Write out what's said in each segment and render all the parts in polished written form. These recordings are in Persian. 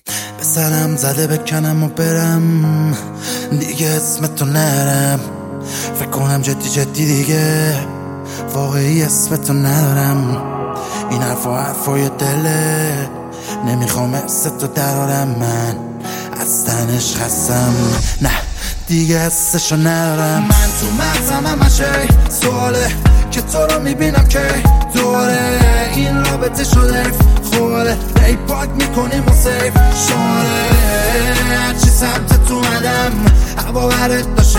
به سرم زده بکنم و برم دیگه اسم تو نرم، فکر کنم جدی دیگه واقعی اسم تو ندارم. این حرفای دله نمیخوام اسم تو درارم، من از تنش خستم، نه دیگه حسشو ندارم. من تو مغزم همشه سواله که تو رو میبینم که دوره این رابطه شده خوله، ای پاک میکنیم و سیف شماره هرچی سمت تو مدم هوا برت باشه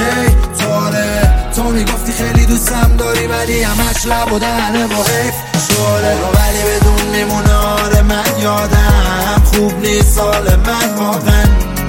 توله. تو میگفتی خیلی دوستم داری ولی همش لب و دهنه و حیف شوله، ولی بدون میمونه آره من یادم خوب نیست سال من واقعا.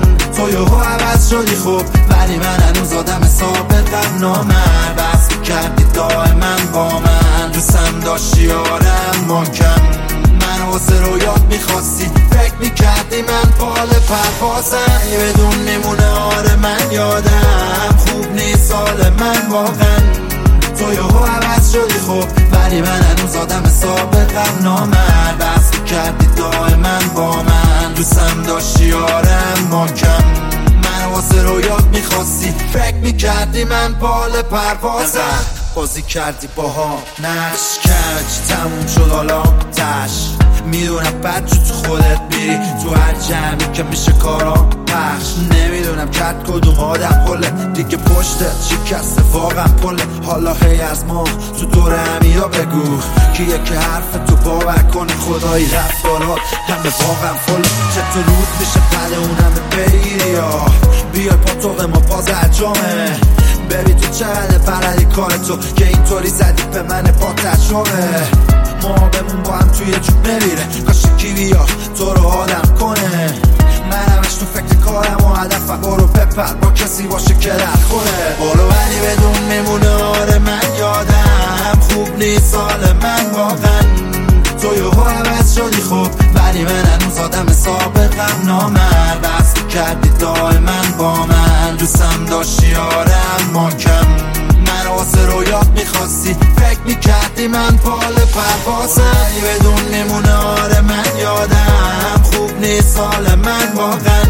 تو یهو عوض شدی خوب ولی من هنوز آدم ثابتم نامرد، بس کردی دائما با من دوستم داشتی آرم محکم، من واسه رویات میخواستی فکر میکردی من پال پروازم. بدون میمونه آره من یادم خوب نیست سال من واقعا. تو یهو عوض شدی خوب ولی من هنوز آدم ثابتم نامرد، بس کردی دائما با من دوستم داشتی آرم محکم، من واسه رویات میخواستی فکر میکردی من پال پروازم. بازی کردی باها نقش کج تموم شد حالا تش، میدونم بد تو خودت میری تو هر جمعی که میشه کارا پخش، نمیدونم کرد کدوم آدم پله دیگه پشتت شکسته واقعا پله. حالا هی از ما تو دور همیا بگو که یکی حرف تو باور کنه خدایی رفتارات همه واقعا فله. چطور رود میشه پله اونم بگیری یا بیای پاتوق ما باز اجامه، ببین تو چقدر بلدی کار تو که اینطوری زدی به من پاتت شده. ما بمون با هم توی جوب نمیره کاش کی بیاد تو رو آدم کنه، من همش تو فکر کارم و هدفم برو بپر با کسی باشه که در خوره برو، ولی بدون میمونه آره من یادم خوب نیست سال من واقعا. تو یهو عوض شدی خوب ولی من هنوز آدم سابقم نامرد، بس کردی دائما با من دوستم داشتی آرم محکم، من واسه رویات میخواستی فکر میکردی من پال پروازم. بدون میمونه آره من یادم خوب نیست سال من واقعا.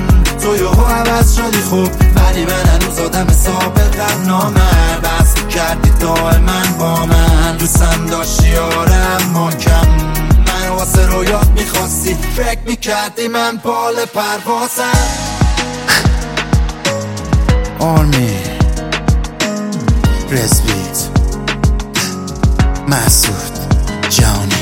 تو یهو عوض شدی خوب ولی من هنوز آدم سابقم نامرد، بس کردی دائما با من دوستم داشتی آرم محکم، من واسه رویات میخواستی فکر میکردی من پال پروازم. آرمی رزبیت مسعود جانی